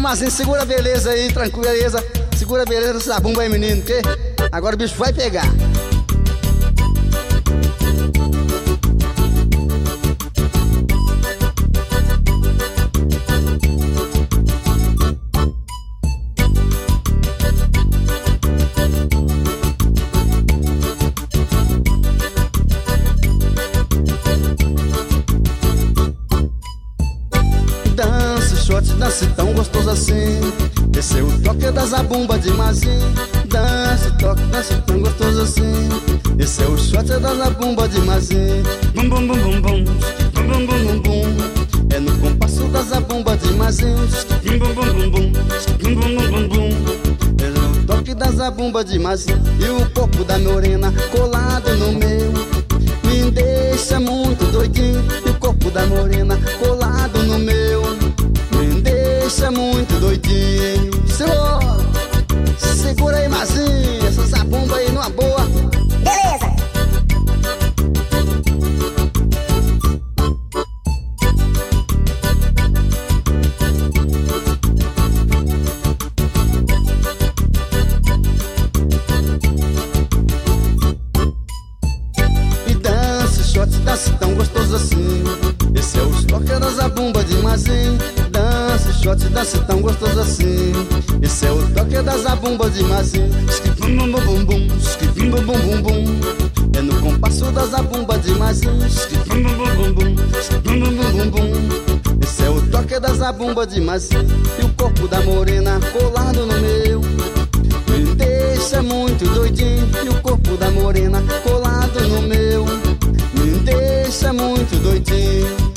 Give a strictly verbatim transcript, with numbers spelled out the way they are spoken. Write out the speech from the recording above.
Marcinho, segura a beleza aí, tranquileza. Segura a beleza dessa bumba aí, menino, que agora o bicho vai pegar. Dance tão gostoso assim. Esse é o toque da zabumba de Mazinho. Dance, toque, dance tão gostoso assim. Esse é o shot da zabumba de Mazinho. Bum bum bum bum bum, bum bum bum bum bum. É no compasso da zabumba de Mazinho. Bum bum bum bum bum, bum bum bum bum bum. É no toque da zabumba de Mazinho. E o corpo da morena colado no meu me deixa muito doidinho. E o corpo da morena colado no meu me deixa muito doidinho. Senhor, segura aí, Mazinho, essa zabumba aí numa boa. Beleza. E dance, shot, dance tão gostoso assim. Esse é o toque da zabumba de Mazinho. Dance, shot, dance tão gostoso assim. Esse é o toque da zabumba de Mazinho. Skip bum bum bum bum, skip bum bum bum bum. É no compasso da zabumba de Mazinho. Skip bum bum bum bum, skip bum bum bum bum bum. Esse é o toque da zabumba de Mazinho. E o corpo da morena colado no meu me deixa muito doidinho. E o corpo da morena colado no meu me deixa muito doidinho.